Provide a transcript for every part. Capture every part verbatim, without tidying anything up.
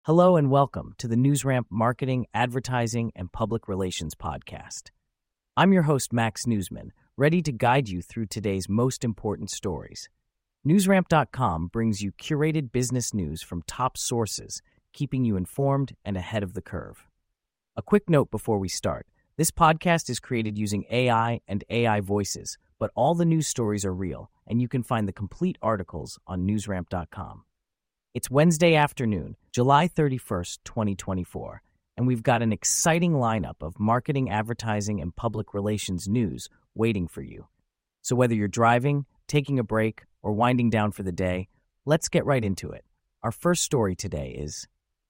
Hello and welcome to the NewsRamp Marketing, Advertising, and Public Relations podcast. I'm your host, Max Newsman, ready to guide you through today's most important stories. NewsRamp dot com brings you curated business news from top sources, keeping you informed and ahead of the curve. A quick note before we start. This podcast is created using A I and A I voices, but all the news stories are real, and you can find the complete articles on NewsRamp dot com. It's Wednesday afternoon, July thirty-first, twenty twenty-four, and we've got an exciting lineup of marketing, advertising, and public relations news waiting for you. So whether you're driving, taking a break, or winding down for the day, let's get right into it. Our first story today is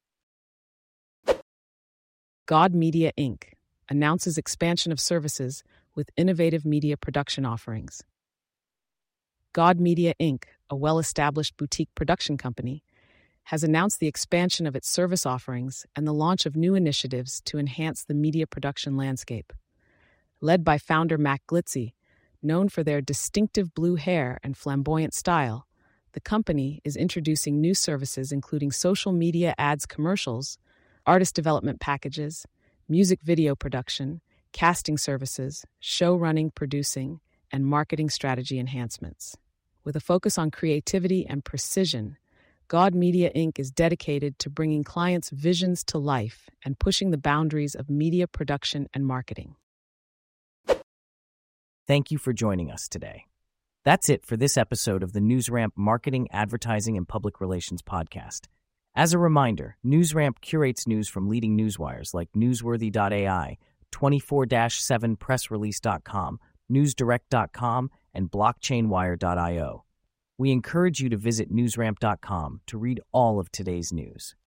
God Media Incorporated announces expansion of services with innovative media production offerings. God Media Incorporated, a well-established boutique production company, has announced the expansion of its service offerings and the launch of new initiatives to enhance the media production landscape. Led by founder Mac Glitzy, known for their distinctive blue hair and flamboyant style, the company is introducing new services including social media ads commercials, artist development packages, music video production, casting services, show running, producing, and marketing strategy enhancements. With a focus on creativity and precision, God Media Incorporated is dedicated to bringing clients' visions to life and pushing the boundaries of media production and marketing. Thank you for joining us today. That's it for this episode of the NewsRamp Marketing, Advertising, and Public Relations podcast. As a reminder, NewsRamp curates news from leading newswires like Newsworthy dot A I, twenty-four seven press release dot com, newsdirect dot com, and blockchain wire dot io. We encourage you to visit NewsRamp dot com to read all of today's news.